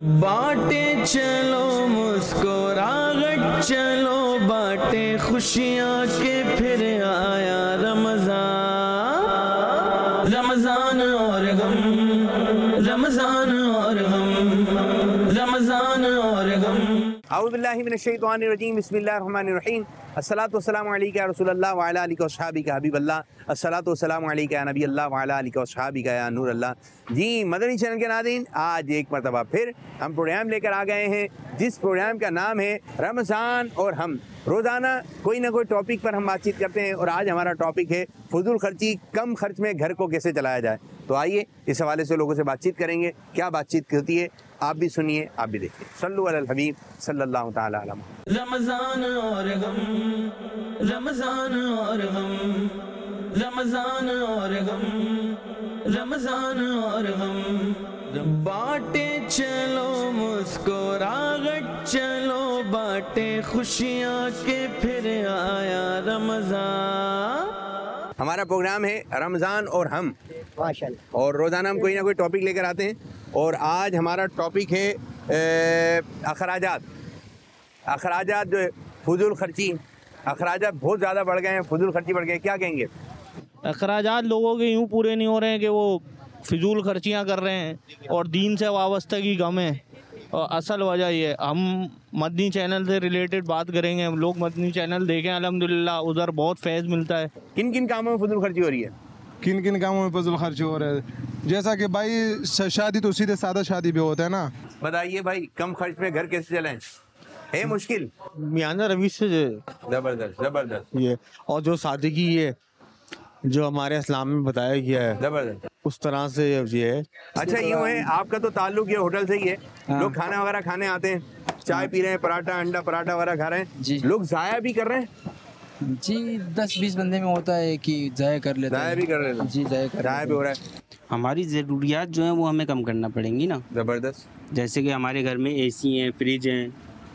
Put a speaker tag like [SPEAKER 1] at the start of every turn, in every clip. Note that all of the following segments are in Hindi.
[SPEAKER 1] बाटे चलो मुस्कुराहट चलो बाटे खुशियाँ के फिर आया रमजान, रमजान और गम, रमजान और गम, रमजान और गम।
[SPEAKER 2] औज़ु बिल्लाहि मिनश शैतानिर रजीम, बिस्मिल्लाहिर रहमानिर रहीम। अस्सलातु वस्सलामु अलैका या रसूलल्लाह व अला आलिका व अस्हाबिका हबीबल्लाह। अस्सलातु वस्सलामु अलैका या नबी अल्लाह व अला आलिका व अस्हाबिका या नूर अल्लाह। जी मदनी चैनल के नाज़रीन, आज एक मरतबा फिर हम प्रोग्राम लेकर आ गए हैं, जिस प्रोग्राम का नाम है रमज़ान और हम। रोज़ाना कोई ना कोई टॉपिक पर हम बातचीत करते हैं और आज हमारा टॉपिक है फजूल खर्ची, कम खर्च में घर को कैसे चलाया जाए। तो आइए इस हवाले से लोगों से बातचीत करेंगे। क्या बातचीत होती है आप भी सुनिए, आप भी देखिए। सल्लु अलल हबीब सल्लल्लाहु तआला अलैहि वसल्लम।
[SPEAKER 1] रमजान और गम, रमजान और गम, रमजान और गम, रमजान और गम। बाटे चलो मुस्कुराहट चलो बाटे खुशियाँ के फिर आया रमजान।
[SPEAKER 2] हमारा प्रोग्राम है रमज़ान और हम, माशाअल्लाह। और रोज़ाना हम कोई ना कोई टॉपिक लेकर आते हैं और आज हमारा टॉपिक है अखराजात। अखराजात जो है फजूल खर्ची, अखराजात बहुत ज़्यादा बढ़ गए हैं, फजूल खर्ची बढ़ गए, क्या कहेंगे?
[SPEAKER 3] अखराजात लोगों के यूँ पूरे नहीं हो रहे हैं कि वो फिजूल खर्चियाँ कर रहे हैं और दीन से वाबस्तगी गम है। और असल वजह ये, हम मदनी चैनल से रिलेटेड बात करेंगे। हम लोग मदनी चैनल देखें अल्हम्दुलिल्लाह, उधर बहुत फैज़ मिलता है।
[SPEAKER 2] किन किन कामों में फजूल खर्ची हो रही है?
[SPEAKER 4] किन किन कामों में फजूल खर्ची हो रहा है? जैसा कि भाई शादी तो सीधे सादा शादी भी होता है ना।
[SPEAKER 2] बताइए भाई, कम खर्च में घर कैसे चलाएं? है मुश्किल?
[SPEAKER 5] मियाना रवि से
[SPEAKER 2] जबरदस्त जबरदस्त।
[SPEAKER 5] ये और जो सादगी है जो हमारे इस्लाम में बताया गया है,
[SPEAKER 2] जबरदस्त
[SPEAKER 5] उस तरह से ये है।
[SPEAKER 2] अच्छा यूँ है, आपका तो ताल्लुक ये होटल से ही है। लोग खाना वगैरह खाने आते हैं, चाय पी रहे हैं, पराठा अंडा पराठा वगैरह खा रहे हैं
[SPEAKER 6] जी।
[SPEAKER 2] लोग ज़ाया भी कर रहे हैं
[SPEAKER 6] जी। 10-20 बंदे में होता है कि ज़ाया कर लेते हैं।
[SPEAKER 2] ज़ाया भी कर रहे हैं
[SPEAKER 6] जी, ज़ाया
[SPEAKER 2] भी हो रहा है।
[SPEAKER 7] हमारी ज़रूरियात जो हैं वो हमें कम करना पड़ेंगी ना।
[SPEAKER 2] ज़बरदस्त।
[SPEAKER 7] जैसे कि हमारे घर में एसी हैं, फ्रिज हैं।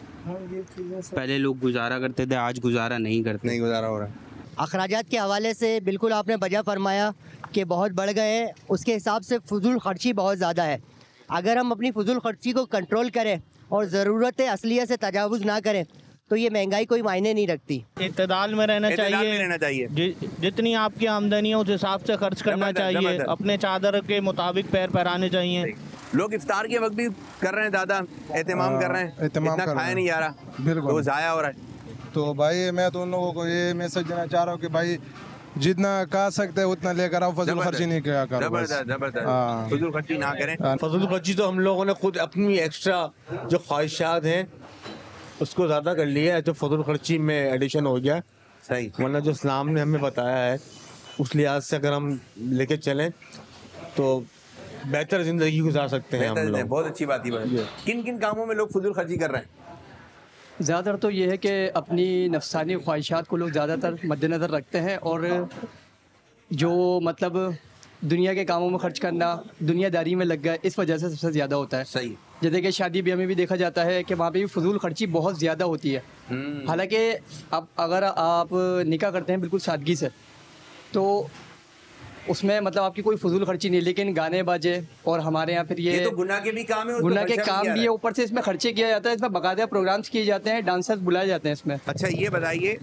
[SPEAKER 7] पहले लोग गुजारा करते थे, आज गुजारा नहीं करते।
[SPEAKER 2] नहीं गुजारा हो रहा है।
[SPEAKER 8] अखराजात के हवाले से बिल्कुल आपने वजह फरमाया कि बहुत बढ़ गए हैं। उसके हिसाब से फजूल खर्ची बहुत ज़्यादा है। अगर हम अपनी फजूल खर्ची को कंट्रोल करें और ज़रूरत असलियत से तजावुज़ ना करें तो ये महंगाई कोई मायने नहीं रखती।
[SPEAKER 3] इत्तेदाल में रहना चाहिए, जितनी आपकी आमदनी है उस हिसाब से खर्च करना चाहिए। अपने चादर के मुताबिक पैर फहराने चाहिए।
[SPEAKER 2] लोग इफ्तार के वक्त भी कर रहे हैं, ज़्यादा एहतमाम कर रहे हैं, इतना खाया नहीं जा रहा,
[SPEAKER 4] बिल्कुल
[SPEAKER 2] तो ज़ाया हो रहा है।
[SPEAKER 4] तो भाई मैं तो उन लोगों को ये मैसेज देना चाह रहा हूँ कि भाई जितना खा सकते हैं उतना लेकर आओ, फजूल खर्ची नहीं किया करो।
[SPEAKER 2] जबरदस्त जबरदस्त, फजूल खर्ची ना करें।
[SPEAKER 5] फजूल खर्ची तो हम लोगों ने खुद अपनी एक्स्ट्रा जो ख्वाहिशात हैं उसको ज़्यादा कर लिया है, तो फजूल खर्ची में एडिशन हो गया।
[SPEAKER 2] सही।
[SPEAKER 5] वरना जो इस्लाम ने हमें बताया है उस लिहाज से अगर हम लेके चलें तो बेहतर ज़िंदगी गुजार सकते हैं हम लोग।
[SPEAKER 2] बहुत अच्छी बात है। किन किन कामों में लोग फजूल खर्ची कर रहे हैं?
[SPEAKER 6] ज़्यादातर तो ये है कि अपनी नफसानी ख्वाहिशात को लोग ज़्यादातर मद्देनज़र रखते हैं और जो मतलब दुनिया के कामों में खर्च करना, दुनियादारी में लग गया, इस वजह से सबसे ज़्यादा होता है।
[SPEAKER 2] सही।
[SPEAKER 6] जैसे कि शादी ब्याह में भी देखा जाता है कि वहाँ पे भी फजूल खर्ची बहुत ज़्यादा होती है। हालांकि अब अगर आप निकाह करते हैं बिल्कुल सादगी से तो उसमें मतलब आपकी कोई फजूल खर्ची नहीं, लेकिन गाने बाजे और हमारे यहाँ फिर ये
[SPEAKER 2] तो गुनाह के भी काम है,
[SPEAKER 6] गुनाह के काम भी है, ऊपर से इसमें खर्चे किया जाता है। इसमें बाकायदा प्रोग्राम्स किए जाते हैं, डांसर्स बुलाए जाते हैं इसमें।
[SPEAKER 2] अच्छा ये बताइए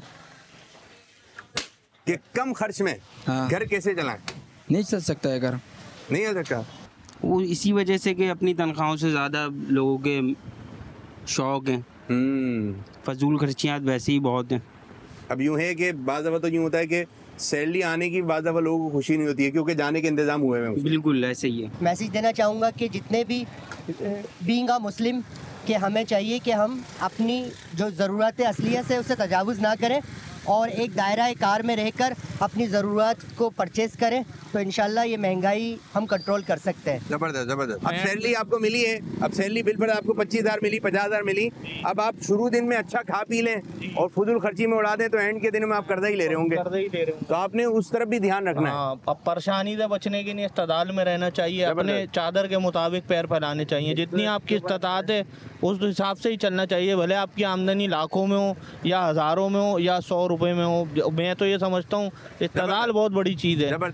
[SPEAKER 2] कि कम खर्च में घर कैसे चलाएं?
[SPEAKER 6] नहीं चल सकता है घर,
[SPEAKER 2] नहीं हो सकता।
[SPEAKER 7] वो इसी वजह से कि अपनी तनख्वाहों से ज़्यादा लोगों के शौक़ हैं। फजूल खर्चियाँ वैसे ही बहुत हैं।
[SPEAKER 2] अब यूँ है कि बाज़ दफ़ा तो यूँ होता है कि सैलरी आने की बाज़ दफ़ा लोगों को खुशी नहीं होती है क्योंकि जाने के इंतज़ाम हुए हैं।
[SPEAKER 7] बिल्कुल ऐसे ही है।
[SPEAKER 8] मैसेज देना चाहूँगा कि जितने भी बीइंग अ मुस्लिम कि हमें चाहिए कि हम अपनी जो ज़रूरत असलियत से उससे तजावुज़ ना करें और एक दायरा कार में रहकर अपनी ज़रूरत को परचेज़ करें तो इंशाल्लाह ये महंगाई हम कंट्रोल कर सकते हैं।
[SPEAKER 2] ज़बरदस्त ज़बरदस्त। अब सैलरी आपको मिली है, अब सैलरी बिल पर आपको 25,000 मिली, 50,000 मिली। अब आप शुरू दिन में अच्छा खा पी लें और फजूल खर्ची में उड़ा दें तो एंड के दिन में आप कर्जा ही ले रहे होंगे। तो आपने उस तरफ भी ध्यान रखना है।
[SPEAKER 3] अब परेशानी से बचने के लिए इस्तेदाल में रहना चाहिए, अपने चादर के मुताबिक पैर फैलाने चाहिए। जितनी आपकी इस्तात है उस हिसाब से ही चलना चाहिए, भले आपकी आमदनी लाखों में हो या हज़ारों में हो या 100 रुपये में हो। मैं तो ये समझता हूँ इस्तेदाल बहुत बड़ी चीज़ है।
[SPEAKER 2] बात दफ़ा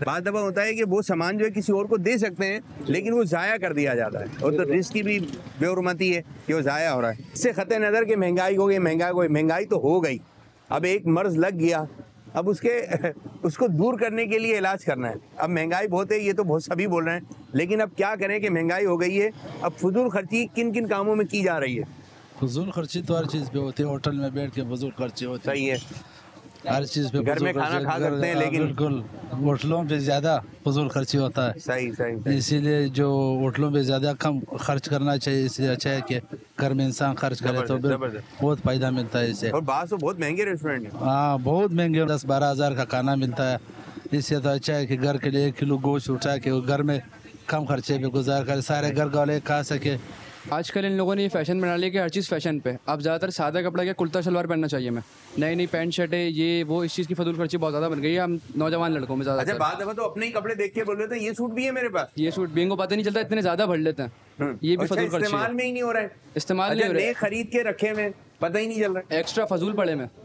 [SPEAKER 2] होता है कि वो सामान जो है किसी और को दे सकते हैं, लेकिन वो ज़ाया कर दिया जाता है, और तो रिस्क की भी बेहुरमती है कि वो ज़ाया हो रहा है। इससे ख़त्े नज़र कि महंगाई हो गई, महंगाई तो हो गई, अब एक मर्ज़ लग गया, अब उसको दूर करने के लिए इलाज करना है। अब महंगाई बहुत है, ये तो बहुत सभी बोल रहे हैं, लेकिन अब क्या करें कि महंगाई हो गई है। अब फजूल खर्ची किन किन कामों में की जा रही है?
[SPEAKER 9] फजूल खर्ची तो हर चीज़ पे होती है, होटल में बैठ के फजूल खर्ची होती है।
[SPEAKER 2] सही है,
[SPEAKER 9] हर चीज़ पे
[SPEAKER 2] घर में खाना खा सकते हैं, लेकिन
[SPEAKER 9] बिल्कुल होटलों पे ज़्यादा फजूल खर्ची होता है।
[SPEAKER 2] सही।
[SPEAKER 9] इसीलिए जो होटलों पे ज़्यादा कम खर्च करना चाहिए, इसलिए अच्छा है कि घर में इंसान खर्च करे तो बहुत फ़ायदा मिलता है इससे।
[SPEAKER 2] और बाहर तो बहुत महंगे रेस्टोरेंट हैं।
[SPEAKER 9] हाँ, बहुत महंगे, 10-12 हज़ार का खाना मिलता है। इससे तो अच्छा है कि घर के लिए 1 किलो गोश्त उठा के घर में कम खर्चे पे गुजार कर सारे घर वाले खा सके।
[SPEAKER 6] आजकल इन लोगों ने ये फैशन बना लिया कि हर चीज़ फैशन पे। अब ज़्यादातर सादा कपड़ा क्या कुर्ता शलवार पहनना चाहिए मैं, नई पैंट शर्ट है, ये वो, इस चीज़ की फजूल खर्ची बहुत ज़्यादा बन गई है हम नौजवान लड़कों में ज़्यादा।
[SPEAKER 2] अच्छा, बाद दफा तो अपने ही कपड़े देख के बोल रहे थे ये सूट भी है मेरे पास,
[SPEAKER 6] ये सूट भी इनको पता नहीं चलता, इतने ज़्यादा भर लेते हैं। ये भी फजूल खर्ची
[SPEAKER 2] इस्तेमाल में ही नहीं हो रहा है,
[SPEAKER 6] इस्तेमाल नहीं हो रहा है,
[SPEAKER 2] खरीद के रखे में पता ही नहीं चल रहा है,
[SPEAKER 6] एक्स्ट्रा फजूल पड़े में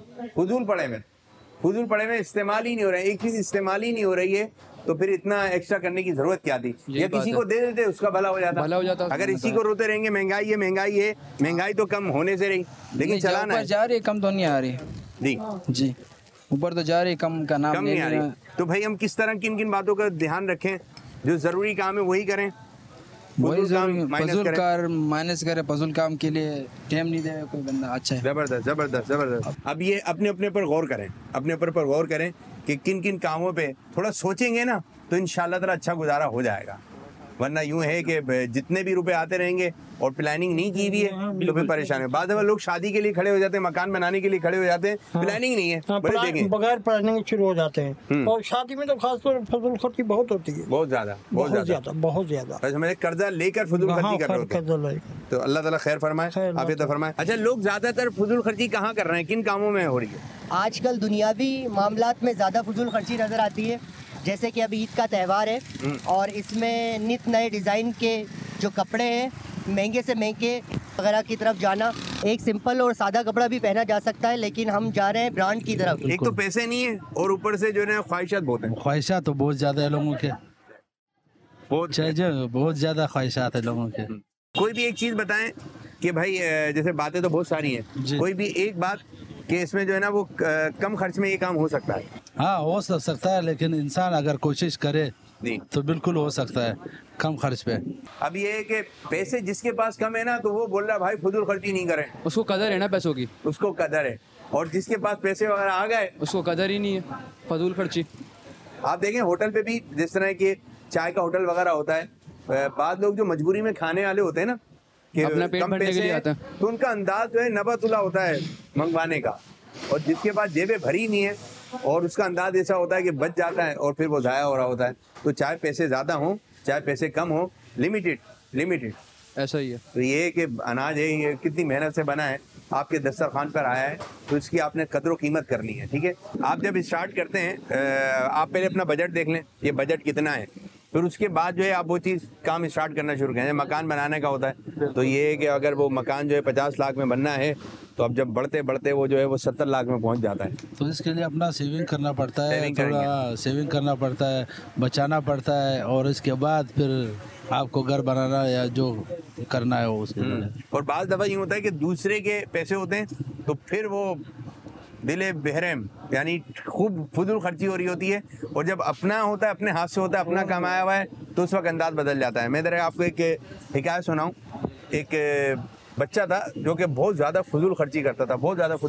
[SPEAKER 2] इस्तेमाल ही नहीं हो रहा है। एक चीज इस्तेमाल ही नहीं हो रही है तो फिर इतना एक्स्ट्रा करने की जरूरत क्या थी? या किसी को दे देते, उसका भला हो जाता। अगर इसी को रोते रहेंगे महंगाई है, महंगाई तो कम होने से रही, लेकिन चलाना है।
[SPEAKER 10] जा रही, कम तो नहीं आ रही जी, ऊपर तो जा रही, कम का नाम
[SPEAKER 2] नहीं आ रही। तो भाई हम किस तरह किन किन बातों का ध्यान रखें? जो जरूरी काम है वही करें,
[SPEAKER 10] फजूल काम माइनस करे, फजूल काम के लिए टाइम नहीं दे कोई बंदा। अच्छा है,
[SPEAKER 2] जबरदस्त। अब ये अपने ऊपर गौर करें कि किन किन कामों पे थोड़ा सोचेंगे ना तो इंशाल्लाह ताला अच्छा गुजारा हो जाएगा। वरना यूं है कि जितने भी रुपए आते रहेंगे और प्लानिंग नहीं की हुई है तो फिर परेशान है। बाद में लोग शादी के लिए खड़े हो जाते हैं, मकान बनाने के लिए खड़े हो जाते हैं, प्लानिंग नहीं है,
[SPEAKER 11] बगैर प्लानिंग शुरू हो जाते हैं। और शादी में तो खासतौर पर फजूल खर्ची बहुत होती है, बहुत ज्यादा।
[SPEAKER 2] मैंने कर्जा लेकर फजूल खर्ची कर रहे होते, तो अल्लाह ताला खैर फरमाए, आफियत फरमाए। अच्छा, लोग ज्यादातर फजूल खर्ची कहाँ कर रहे हैं, किन कामों में हो रही है?
[SPEAKER 8] आजकल दुनियावी मामलात में ज़्यादा फजूल खर्ची नज़र आती है। जैसे कि अभी ईद का त्यौहार है और इसमें नित नए डिज़ाइन के जो कपड़े हैं, महंगे से महंगे वगैरह की तरफ जाना। एक सिंपल और सादा कपड़ा भी पहना जा सकता है, लेकिन हम जा रहे हैं ब्रांड की तरफ।
[SPEAKER 2] एक तो पैसे नहीं है और ऊपर से जो है ख्वाहिशात बहुत हैं।
[SPEAKER 9] ख्वाहिशात तो बहुत ज़्यादा है लोगों के, बहुत ज़्यादा ख्वाहिशात है लोगों के।
[SPEAKER 2] कोई भी एक चीज़ बताएं कि भाई, जैसे बातें तो बहुत सारी हैं, कोई भी एक बात कि इसमें जो है ना वो कम खर्च में ये काम हो सकता है।
[SPEAKER 9] हाँ, हो सकता है, लेकिन इंसान अगर कोशिश करे तो बिल्कुल हो सकता है कम खर्च पे।
[SPEAKER 2] अब ये है कि पैसे जिसके पास कम है ना तो वो बोल रहा है भाई फजूल खर्ची नहीं करें,
[SPEAKER 6] उसको कदर है ना पैसों की,
[SPEAKER 2] उसको कदर है। और जिसके पास पैसे वगैरह आ गए
[SPEAKER 6] उसको कदर ही नहीं है, फजूल खर्ची।
[SPEAKER 2] आप देखें होटल पे भी जिस तरह के चाय का होटल वगैरह होता है, बाद लोग जो मजबूरी में खाने वाले होते हैं ना कि
[SPEAKER 6] अपना पेट भरने के लिए आते हैं,
[SPEAKER 2] तो उनका अंदाज जो है नबतुल्ला होता है मंगवाने का। और जिसके पास जेबें भरी नहीं है और उसका अंदाज ऐसा होता है कि बच जाता है और फिर वो ज़ाया हो रहा होता है। तो चाहे पैसे ज़्यादा हों चाहे पैसे कम हों, लिमिटेड
[SPEAKER 6] ऐसा ही है। तो
[SPEAKER 2] ये कि अनाज है, ये कितनी मेहनत से बना है, आपके दस्तरखान पर आया है, तो इसकी आपने कदर कीमत करनी है। ठीक है, आप जब स्टार्ट करते हैं आप पहले अपना बजट देख लें, ये बजट कितना है, फिर उसके बाद जो है आप वो चीज़ काम स्टार्ट करना शुरू करें। मकान बनाने का होता है तो ये है कि अगर वो मकान जो है 50 लाख में बनना है तो अब जब बढ़ते बढ़ते वो जो है वो 70 लाख में पहुंच जाता है।
[SPEAKER 9] तो इसके लिए अपना सेविंग करना पड़ता है, थोड़ा सेविंग करना पड़ता है, बचाना पड़ता है, और इसके बाद फिर आपको घर बनाना या जो करना है वो उसके लिए।
[SPEAKER 2] और बाज़ दफ़ा ये होता है कि दूसरे के पैसे होते हैं तो फिर वो दिले बहरम, यानी खूब फजूल खर्ची हो रही होती है। और जब अपना होता है, अपने हाथ से होता है, अपना कमाया हुआ है, तो उस वक्त अंदाज बदल जाता है। मैं जरा आपको एक हिकायत सुनाऊं। एक बच्चा था जो कि बहुत ज़्यादा फजूल खर्ची करता था,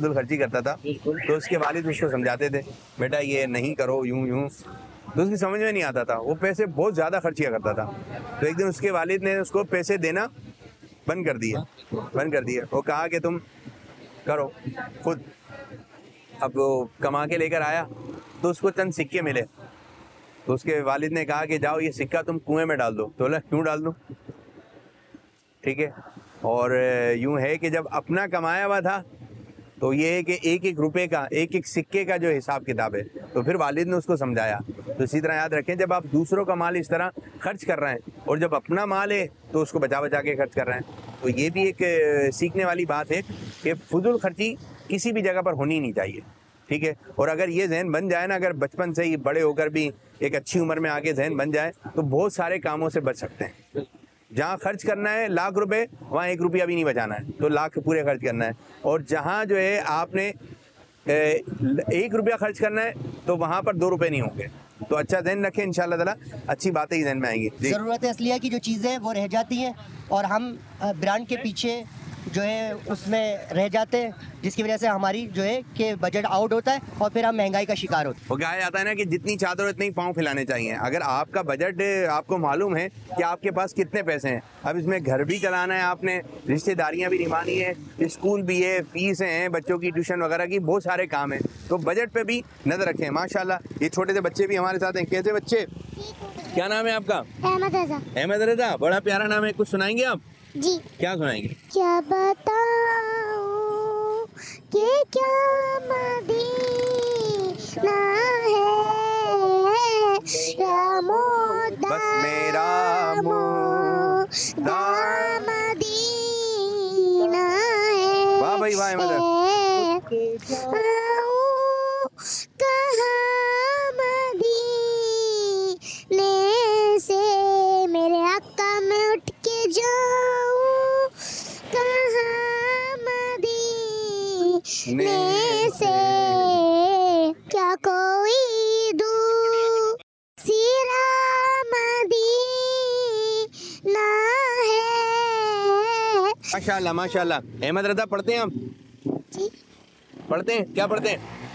[SPEAKER 2] तो उसके वालिद उसको समझाते थे, बेटा ये नहीं करो, यूं तो उसकी समझ में नहीं आता था, वो पैसे बहुत ज़्यादा खर्चिया करता था। तो एक दिन उसके वालिद ने उसको पैसे देना बंद कर दिया। वो कहा कि तुम करो खुद। अब वो कमा के लेकर आया तो उसको चंद सिक्के मिले, तो उसके वालिद ने कहा कि जाओ ये सिक्का तुम कुएं में डाल दो। तो बोला क्यों डाल दूँ? ठीक है, और यूं है कि जब अपना कमाया हुआ था तो ये है कि एक एक रुपए का, एक एक सिक्के का जो हिसाब किताब है, तो फिर वालिद ने उसको समझाया। तो इसी तरह याद रखें, जब आप दूसरों का माल इस तरह खर्च कर रहे हैं और जब अपना माल है तो उसको बचा बचा के खर्च कर रहे हैं, तो ये भी एक सीखने वाली बात है कि फजूल खर्ची किसी भी जगह पर होनी नहीं चाहिए। ठीक है। और अगर ये जहन बन जाए ना, अगर बचपन से ही बड़े होकर भी एक अच्छी उम्र में आके जहन बन जाए तो बहुत सारे कामों से बच सकते हैं। जहाँ खर्च करना है लाख रुपए, वहाँ 1 रुपया भी नहीं बचाना है, तो लाख पूरे खर्च करना है। और जहाँ जो है आपने 1 रुपया खर्च करना है तो वहाँ पर 2 रुपये नहीं होंगे। तो अच्छा ध्यान रखें, इंशाल्लाह ताला अच्छी बातें ही ध्यान में आएंगी।
[SPEAKER 8] ज़रूरत असलिया की जो चीज़ें वो रह जाती हैं और हम ब्रांड के पीछे जो है उसमें रह जाते हैं, जिसकी वजह से हमारी जो है कि बजट आउट होता है और फिर हम महंगाई का शिकार होते हैं।
[SPEAKER 2] वो कहा जाता है ना कि जितनी चादर उतने ही पाँव फैलाने चाहिए। अगर आपका बजट, आपको मालूम है कि आपके पास कितने पैसे हैं, अब इसमें घर भी चलाना है आपने, रिश्तेदारियां भी निभानी है, स्कूल भी है, फीस हैं बच्चों की, ट्यूशन वगैरह की, बहुत सारे काम हैं, तो बजट पे भी नजर रखें। माशाल्लाह ये छोटे से बच्चे भी हमारे साथ हैं। कैसे बच्चे, क्या नाम है आपका?
[SPEAKER 12] अहमद रजा।
[SPEAKER 2] अहमद रजा, बड़ा प्यारा नाम है। कुछ सुनाएंगे आप?
[SPEAKER 12] जी।
[SPEAKER 2] क्या सुनाएंगे?
[SPEAKER 12] क्या बताऊं कि क्या मदीना है,
[SPEAKER 2] बस मेरा
[SPEAKER 12] मदीना है।
[SPEAKER 2] वाह भाई वाह अहमद।
[SPEAKER 12] कहाँ मदीने से मेरे आका में उठ के जाऊं, कहाँ मदीने से क्या कोई दूसरा मदीना है।
[SPEAKER 2] माशाल्लाह माशाल्लाह। अहमद रजा पढ़ते हैं आप? पढ़ते हैं? क्या पढ़ते हैं?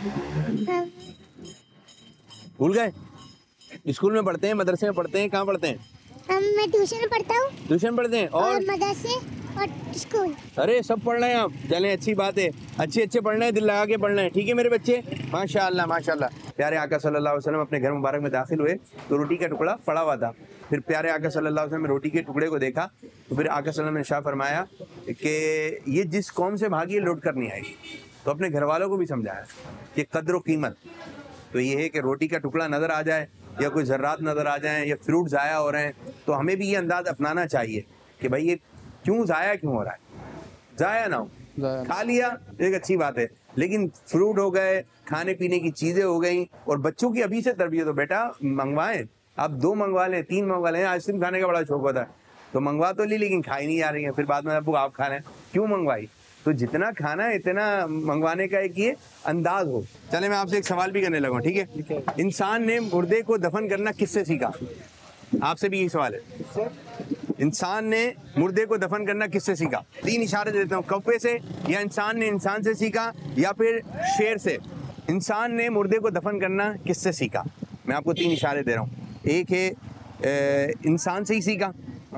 [SPEAKER 2] भूल गए? स्कूल में पढ़ते हैं, मदरसे में पढ़ते हैं, कहाँ पढ़ते हैं?
[SPEAKER 12] मैं ट्यूशन में पढ़ता हूँ।
[SPEAKER 2] ट्यूशन पढ़ते हैं और
[SPEAKER 12] मदरसे और स्कूल।
[SPEAKER 2] अरे सब पढ़ रहे हैं आप, चलें अच्छी बात है, अच्छे पढ़ना है, दिल लगा के पढ़ना है, ठीक है मेरे बच्चे? माशाल्लाह माशाल्लाह। प्यारे आका सल्लल्लाहु अलैहि वसल्लम अपने घर मुबारक में दाखिल हुए तो रोटी का टुकड़ा पड़ा हुआ था। फिर प्यारे आका सल्लल्लाहु अलैहि वसल्लम ने रोटी के टुकड़े को देखा तो फिर आका सल्लल्लाहु अलैहि वसल्लम ने इरशाद फरमाया कि ये जिस कौम से भागी लौट कर नहीं आएगी। तो अपने घर वालों को भी समझाया कि कद्र व कीमत तो ये है कि रोटी का टुकड़ा नज़र आ जाए या कोई ज़र्रात नज़र आ जाए या फ्रूट ज़ाया हो रहे हैं तो हमें भी ये अंदाज़ अपनाना चाहिए कि भाई ये क्यों ज़ाया क्यों हो रहा है। ज़ाया ना हो, खा लिया एक अच्छी बात है, लेकिन फ्रूट हो गए, खाने पीने की चीज़ें हो गई। और बच्चों की अभी से तरबियत हो, बेटा मंगवाएं, आप 2 मंगवा लें, 3 मंगवा लें। आइसक्रीम खाने का बड़ा शौक होता है तो मंगवा तो ली लेकिन खाई नहीं जा रही है, फिर बाद में अबू आप खा लें, क्यों मंगवाई? तो जितना खाना है इतना मंगवाने का एक ये अंदाज हो। चले मैं आपसे एक सवाल भी करने लगा, ठीक है? इंसान ने मुर्दे को दफन करना किससे सीखा? आपसे भी यही सवाल है। इंसान ने मुर्दे को दफन करना किससे सीखा? 3 इशारे देता हूँ, कौवे से, या इंसान ने इंसान से सीखा, या फिर शेर से। इंसान ने मुर्दे को दफन करना किससे सीखा? मैं आपको 3 इशारे दे रहा हूँ। एक है इंसान से ही सीखा,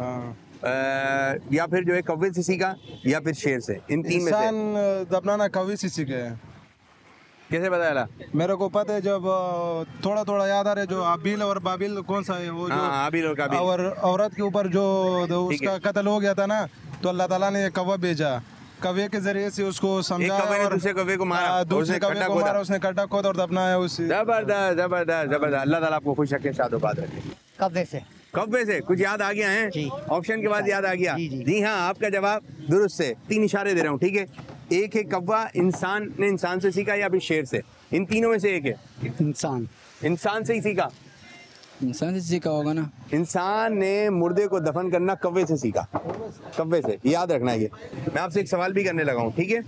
[SPEAKER 2] या फिर जो है कौवे से सीखा, या फिर शेर से। इन 3 में से
[SPEAKER 4] इंसान दफनाना कौवे से सीखे हैं।
[SPEAKER 2] कैसे पता चला?
[SPEAKER 4] मेरे को पता है, जब थोड़ा थोड़ा याद आ रहा है, जो आबिल और बाबिल कौन सा है वो, जो
[SPEAKER 2] आबिल और काबिल,
[SPEAKER 4] और औरत के ऊपर जो उसका कत्ल हो गया था ना, तो अल्लाह ताला ने कौवा भेजा, कौवे के जरिए से उसको समझाया और
[SPEAKER 2] दूसरे कौवे को मारा,
[SPEAKER 4] दूसरे कौवे को मारा, उसने गड्ढा खोदा और दफनाया उसे।
[SPEAKER 2] जबरदस्त जबरदस्त जबरदस्त। अल्लाह ताला आपको खुश रखे, शादोबाद रखे।
[SPEAKER 8] कौवे से।
[SPEAKER 2] कौवे से कुछ याद आ गया है? ऑप्शन के बाद याद आ गया? जी हाँ, आपका जवाब दुरुस्त है। 3 इशारे दे रहा हूँ, ठीक है? एक है कौवा, इंसान ने इंसान से सीखा, या फिर शेर से। इन तीनों में से एक है इंसान से ही सीखा।
[SPEAKER 10] इंसान से सीखा होगा ना।
[SPEAKER 2] इंसान ने मुर्दे को दफन करना कौवे से सीखा, कौवे से, याद रखना ये। मैं आपसे एक सवाल भी करने लगा हूँ, ठीक है?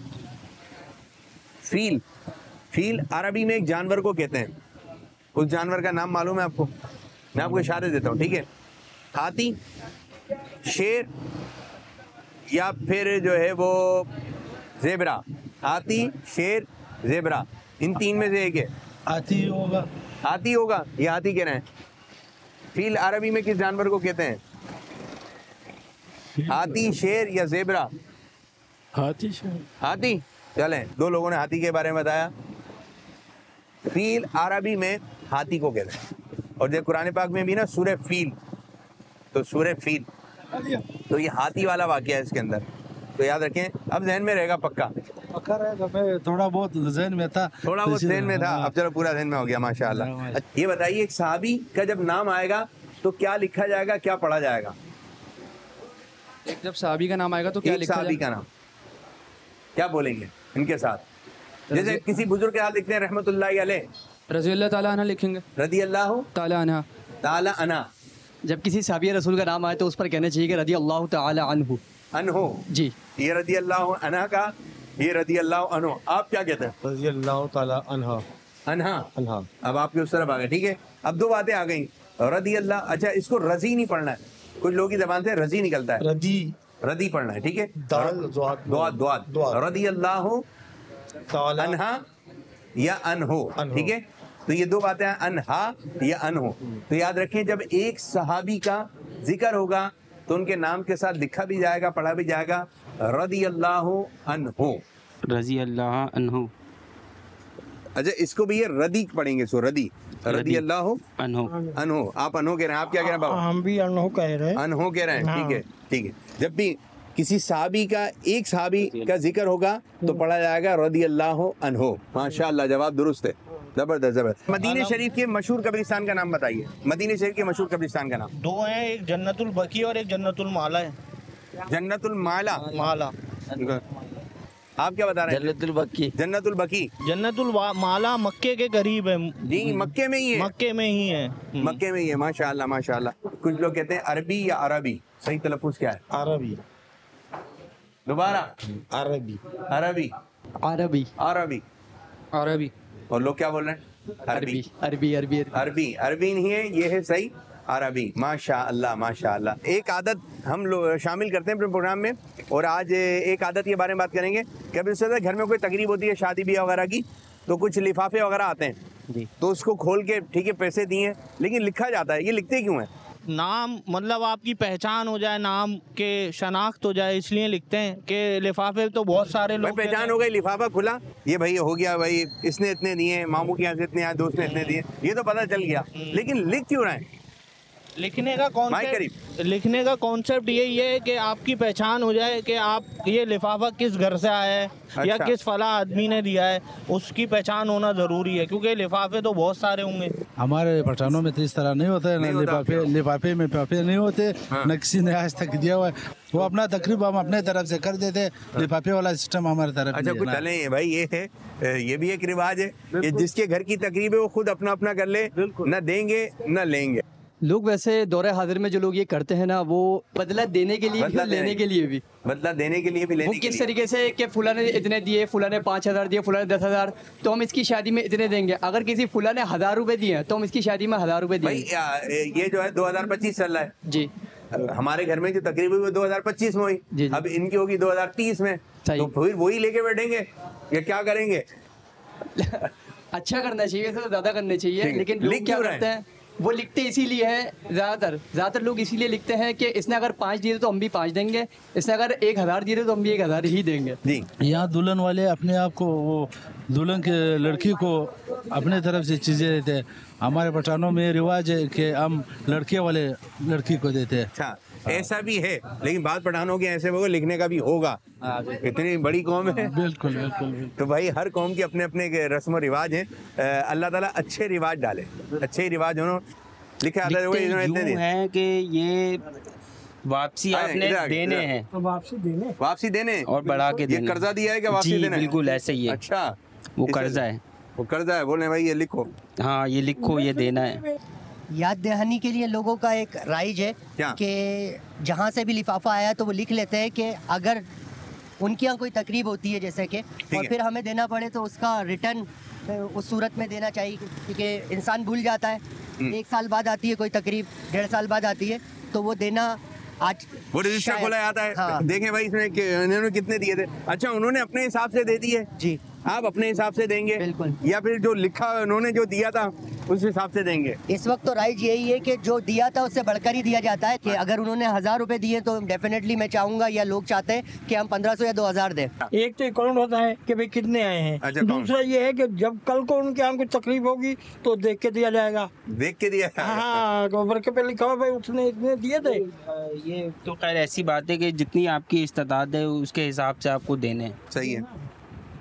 [SPEAKER 2] फील, फील अरबी में एक जानवर को कहते हैं, उस जानवर का नाम मालूम है आपको? मैं आपको इशारे देता हूँ, ठीक है? हाथी, शेर, या फिर जो है वो ज़ेबरा। हाथी, शेर, ज़ेबरा, इन 3 में से एक है।
[SPEAKER 9] हाथी होगा।
[SPEAKER 2] हाथी होगा, ये हाथी कह रहे हैं। फील अरबी में किस जानवर को कहते हैं? हाथी, शेर या ज़ेबरा?
[SPEAKER 9] हाथी, शेर।
[SPEAKER 2] हाथी। चलें, 2 लोगों ने हाथी के बारे में बताया। फील अरबी में हाथी को कहते हैं, और जब कुरान पाक में भी ना सूरह फील, तो सूरह फील, तो ये हाथी वाला वाक़या है इसके अंदर, तो याद रखें। अब जहन में रहेगा पक्का
[SPEAKER 9] रहेगा। मैं थोड़ा बहुत जहन में था,
[SPEAKER 2] थोड़ा बहुत जहन में था, अब चलो पूरा जहन में हो गया माशाअल्लाह। ये बताइए, एक सहाबी का जब नाम आएगा तो क्या लिखा जाएगा, क्या पढ़ा जाएगा?
[SPEAKER 6] जब सहाबी का नाम आएगा तो क्या लिखा
[SPEAKER 2] सहाबी का नाम क्या बोलेंगे इनके साथ? जैसे किसी बुजुर्ग के हाथ लिखते हैं रहमतुल्लाहि अलैह,
[SPEAKER 6] रज़ी अल्लाह ताला अन्हा लिखेंगे,
[SPEAKER 2] रदी अल्लाह
[SPEAKER 6] ताला अन्हा।
[SPEAKER 2] ताला अन्हा।
[SPEAKER 6] जब किसी साहबिया रसूल का नाम आए तो उस पर कहना चाहिए कि रदी अल्लाह ताला अन्हु।
[SPEAKER 2] अनहो
[SPEAKER 6] जी,
[SPEAKER 2] ये रदी अल्लाह अन्हा का, ये रदी अल्लाह अनहो। आप क्या कहते हैं?
[SPEAKER 5] रज़ी अल्लाह ताला अन्हा।
[SPEAKER 2] अन्हा।
[SPEAKER 5] अन्हा।
[SPEAKER 2] अब आपके उस तरफ आ गए, ठीक है। अब दो बातें आ गई, रदी अल्लाह, अच्छा इसको रजी नहीं पढ़ना है, कुछ लोगों की जबान से रजी निकलता है, रदी पढ़ना है, ठीक है। दुआद रदी अल्लाह अन्हा या अनहो, ठीक है। तो ये दो बातें हैं, अनहा या अनहो। तो याद रखें, जब एक सहाबी का जिक्र होगा तो उनके नाम के साथ लिखा भी जाएगा, पढ़ा भी जाएगा, रदी अल्लाह अनहो,
[SPEAKER 7] रज़ी अल्लाह अन्हु।
[SPEAKER 2] अच्छा इसको भी ये रदी पढ़ेंगे, सो रदी अल्लाह
[SPEAKER 7] अनहो।
[SPEAKER 2] अनहो। आप अनहो कह रहे हैं, आप क्या कह रहे हैं बाबा?
[SPEAKER 11] हम भी अनहो कह रहे हैं।
[SPEAKER 2] अनहो कह रहे हैं,
[SPEAKER 11] हाँ।
[SPEAKER 2] ठीक है ठीक है। जब भी किसी सहाबी का, एक सहाबी का जिक्र होगा तो पढ़ा जाएगा रदी अल्लाह अनहो। माशाअल्लाह, जवाब दुरुस्त है, जबरदस्त जबरदस्त। मदीने शरीफ के मशहूर कब्रिस्तान का नाम बताइए, मदीने शरीफ के मशहूर कब्रिस्तान का नाम।
[SPEAKER 3] दो हैं, एक जन्नतुल बकी और एक जन्नतुल माला है।
[SPEAKER 2] जन्नतुल माला,
[SPEAKER 3] माला।
[SPEAKER 2] आप क्या बता रहे हैं?
[SPEAKER 3] जन्नतुल बकी।
[SPEAKER 2] जन्नतुल बकी।
[SPEAKER 3] जन्नतुल माला मक्के के करीब है
[SPEAKER 2] जी, मक्के में ही है,
[SPEAKER 3] मक्के में ही है,
[SPEAKER 2] मक्के में ही है। माशाअल्लाह माशाअल्लाह। कुछ लोग कहते हैं अरबी या अरबी, सही तलफ्फुज़ क्या है?
[SPEAKER 9] अरबी।
[SPEAKER 2] दोबारा,
[SPEAKER 9] अरबी।
[SPEAKER 2] अरबी
[SPEAKER 6] अरबी
[SPEAKER 2] अरबी
[SPEAKER 6] अरबी।
[SPEAKER 2] और लोग क्या बोल रहे हैं?
[SPEAKER 6] अरबी अरबी अरबी
[SPEAKER 2] अरबी। अरबी नहीं है, ये है सही अरबी। माशाअल्लाह माशाअल्लाह। एक आदत हम लोग शामिल करते हैं अपने प्रोग्राम में, और आज एक आदत के बारे में बात करेंगे कि अभी उससे घर में कोई तकरीब होती है, शादी ब्याह वगैरह की, तो कुछ लिफाफे वगैरह आते हैं
[SPEAKER 3] जी,
[SPEAKER 2] तो उसको खोल के, ठीक है पैसे दिए, लेकिन लिखा जाता है, ये लिखते क्यों है?
[SPEAKER 3] नाम, मतलब आपकी पहचान हो जाए, नाम के शनाख्त हो जाए, इसलिए लिखते हैं कि लिफाफे तो बहुत सारे लोग
[SPEAKER 2] पहचान हो गई, लिफाफा खुला, ये भाई हो गया, भाई इसने इतने दिए, मामू के यहाँ से इतने आए, दोस्त ने इतने दिए, ये तो पता चल गया, लेकिन लिख क्यों रहे हैं?
[SPEAKER 3] लिखने का कॉन्सेप्ट यही है कि आपकी पहचान हो जाए कि आप, ये लिफाफा किस घर से आया है, या
[SPEAKER 2] अच्छा।
[SPEAKER 3] किस फला आदमी ने दिया है, उसकी पहचान होना ज़रूरी है, क्योंकि लिफाफे तो बहुत सारे होंगे।
[SPEAKER 9] हमारे पठानों में तो इस तरह नहीं होता है, ना लिफाफे में पाफे नहीं होते, न किसी ने आज तक दिया हुआ है। वो अपना तकरीब हम अपने तरफ से कर देते, लिफाफे वाला सिस्टम हमारे तरफ।
[SPEAKER 2] अच्छा कुछ चले भाई, ये है, ये भी एक रिवाज है, ये जिसके घर की तकरीब है वो खुद अपना अपना कर ले, न देंगे न लेंगे।
[SPEAKER 6] लोग वैसे दौरे हाजिर में जो लोग ये करते हैं ना, वो बदला देने के लिए भी और लेने के लिए भी,
[SPEAKER 2] बदला देने के लिए भी, लेने
[SPEAKER 6] वो किस तरीके से कि फुला ने इतने दिए, फुला ने 5,000 दिए, फुला ने 10,000, तो हम इसकी शादी में इतने देंगे। अगर किसी फुला ने 1,000 रुपए दिए तो हम इसकी शादी में 1,000 रुपए
[SPEAKER 2] देंगे। ये जो है 2025 चल रहा है
[SPEAKER 6] जी,
[SPEAKER 2] हमारे घर में जो तकरीब हुई वो 2025 में हुई, अब इनकी होगी 2030 में, तो फिर वही लेके बैठेंगे या क्या करेंगे?
[SPEAKER 6] अच्छा करना चाहिए, तो ज्यादा करने चाहिए, लेकिन लोग क्या करते हैं, वो लिखते इसीलिए है, ज्यादातर लोग इसीलिए लिखते हैं कि इसने अगर 5 दिए तो हम भी 5 देंगे, इसने अगर 1,000 दिए तो हम भी 1,000 ही देंगे।
[SPEAKER 2] जी,
[SPEAKER 9] यहाँ दुल्हन वाले अपने आप को, वो दुल्हन के लड़की को अपने तरफ से चीज़ें देते हैं। हमारे पठानों में रिवाज है कि हम लड़के वाले लड़की को देते हैं।
[SPEAKER 2] अच्छा, ऐसा भी है, लेकिन बात पठानों के ऐसे होगा, लिखने का भी होगा, इतनी बड़ी कौम है।
[SPEAKER 9] बिल्कुल बिल्कुल।
[SPEAKER 2] तो भाई हर कौम के अपने अपने रस्म और रिवाज हैं, अल्लाह ताला अच्छे रिवाज डाले, अच्छे रिवाज उन्होंने लिखा
[SPEAKER 7] है कि ये वापसी आपने देने हैं,
[SPEAKER 11] वापसी देने
[SPEAKER 7] और बढ़ा के देने।
[SPEAKER 2] ये कर्जा दिया है क्या वापसी देना?
[SPEAKER 7] बिल्कुल ऐसे ही है।
[SPEAKER 2] अच्छा,
[SPEAKER 7] वो कर्जा है,
[SPEAKER 2] वो कर्जा है, बोले भाई ये लिखो,
[SPEAKER 7] हाँ ये लिखो, ये देना है।
[SPEAKER 8] याद दहानी के लिए लोगों का एक राइज है कि जहाँ से भी लिफाफा आया तो वो लिख लेते हैं कि अगर उनके यहाँ कोई तकरीब होती है जैसे कि, और फिर हमें देना पड़े तो उसका रिटर्न उस सूरत में देना चाहिए, क्योंकि इंसान भूल जाता है, 1 साल बाद आती है कोई तकरीब, 1.5 साल बाद आती है, तो वो देना आज
[SPEAKER 2] वो रजिस्टर खोला जाता है। हाँ। देखें भाई इसमें इन्होंने कितने दिए थे, अच्छा उन्होंने अपने हिसाब से दे दिए जी, आप अपने हिसाब से देंगे बिल्कुल, या फिर जो लिखा उन्होंने जो दिया था उस हिसाब से देंगे?
[SPEAKER 8] इस वक्त तो राइज यही है कि जो दिया था उससे बढ़कर ही दिया जाता है, कि अगर उन्होंने 1,000 रुपए दिए तो डेफिनेटली मैं चाहूंगा या लोग चाहते हैं कि हम 1,500 या 2,000 दें।
[SPEAKER 11] एक तो अकाउंट होता है कि भाई कितने आए हैं,
[SPEAKER 2] अच्छा,
[SPEAKER 11] दूसरा ये है कि जब कल को उनके यहाँ कोई तकलीफ होगी तो देख के दिया जाएगा,
[SPEAKER 2] देख के दिया।
[SPEAKER 11] हाँ, वर्के पे लिखा हुआ भाई उसने इतने दिए थे।
[SPEAKER 7] ये तो खैर ऐसी बात है कि जितनी आपकी इस्तादात है उसके हिसाब से आपको देने हैं।
[SPEAKER 2] सही है,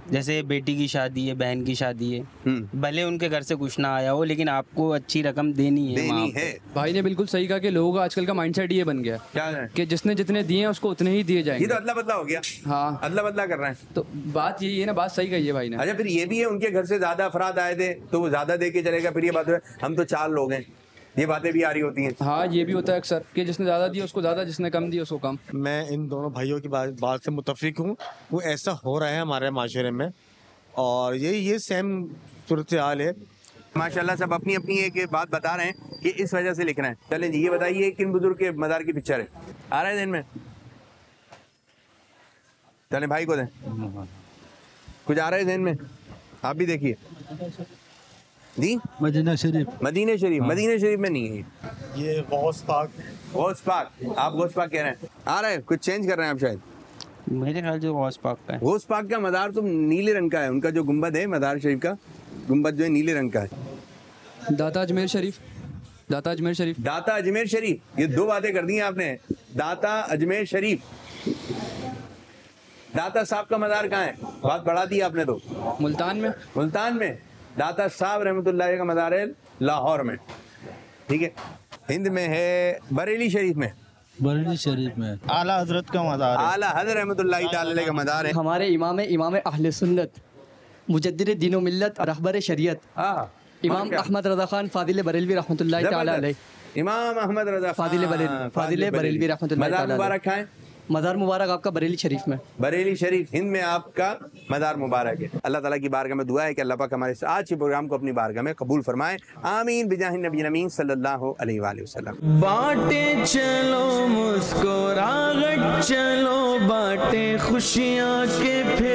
[SPEAKER 7] जैसे बेटी की शादी है, बहन की शादी है, भले उनके घर से कुछ ना आया हो लेकिन आपको अच्छी रकम देनी है।
[SPEAKER 13] भाई ने बिल्कुल सही कहा कि लोगों का आजकल का माइंडसेट ये बन गया
[SPEAKER 2] क्या है
[SPEAKER 13] कि जिसने जितने दिए हैं उसको उतने ही दिए जाएंगे।
[SPEAKER 2] ये तो अदला बदला हो गया।
[SPEAKER 13] हाँ,
[SPEAKER 2] अदला बदला कर रहे हैं।
[SPEAKER 13] तो बात यही है ना, बात सही कही है भाई ने।
[SPEAKER 2] अच्छा, फिर ये भी है उनके घर से ज्यादा अफराद आए थे तो वो ज्यादा दे के चलेगा, फिर ये बात है हम तो 4 लोग हैं, ये बातें भी आ रही होती हैं।
[SPEAKER 13] हाँ, ये भी होता है अक्सर कि जिसने ज़्यादा दिया उसको ज़्यादा, जिसने कम दिया उसको कम।
[SPEAKER 5] मैं इन दोनों भाइयों की बात से मुतफिक हूँ। वो ऐसा हो रहा है हमारे माशरे में और ये सेम सूरत हाल है।
[SPEAKER 2] माशाल्लाह सब अपनी अपनी एक बात बता रहे हैं कि इस वजह से लिखना है। चलें जी, ये बताइए किन बुजुर्ग के मज़ार की पिक्चर है, आ रहा है दिन में? चलें भाई को दें, कुछ आ रहा है दिन में, आप भी देखिए जी।
[SPEAKER 9] मदीना शरीफ।
[SPEAKER 2] मदीना शरीफ, मदीना शरीफ में नहीं है
[SPEAKER 5] ये गौस पाक।
[SPEAKER 2] गौस पाक, आप गौस पाक कह रहे हैं, आ रहा है कुछ चेंज कर रहे हैं आप शायद।
[SPEAKER 7] मेरे ख्याल से गौस पाक का है।
[SPEAKER 2] गौस पाक का मज़ार तो नीले रंग का है, उनका जो गुंबद है मज़ार शरीफ का गुंबद जो है नीले रंग का है।
[SPEAKER 13] दाता अजमेर शरीफ, दाता अजमेर शरीफ,
[SPEAKER 2] दाता अजमेर शरीफ, ये 2 बातें कर दी हैं आपने। दाता अजमेर शरीफ, दाता साहब का मज़ार कहाँ है? बात बढ़ा दी आपने तो।
[SPEAKER 13] मुल्तान में।
[SPEAKER 2] मुल्तान में दाता साहब रहमतुल्लाह का मज़ार है लाहौर में, ठीक है। हिंद में है बरेली शरीफ में,
[SPEAKER 9] बरेली शरीफ में
[SPEAKER 3] आला हजरत का मज़ार है।
[SPEAKER 2] आला हज़रत रहमतुल्लाह तआला का मज़ार है।
[SPEAKER 6] हमारे इमाम अहले सुन्नत, मुजद्दिद दीन व मिल्लत, रहबर शरीयत, इमाम अहमद रज़ा खान फादिल बरेलवी रहमतुल्लाह तआला अलैह।
[SPEAKER 2] इमाम अहमद रज़ा
[SPEAKER 6] फादिल बरेलवी रहमतुल्लाह तआला अलैह।
[SPEAKER 2] मुबारक है
[SPEAKER 6] मज़ार मुबारक आपका बरेली शरीफ में।
[SPEAKER 2] बरेली शरीफ हिंद में आपका मज़ार मुबारक है। अल्लाह ताला की बारगाह में दुआ है कि अल्लाह पाक हमारे आज के प्रोग्राम को अपनी बारगाह में कबूल फरमाए। आमीन बिजाहि नबी अमीन सल्लल्लाहु अलैहि वसल्लम।
[SPEAKER 1] बाटे चलो मुस्कुराहट चलो, बाटे खुशियाँ के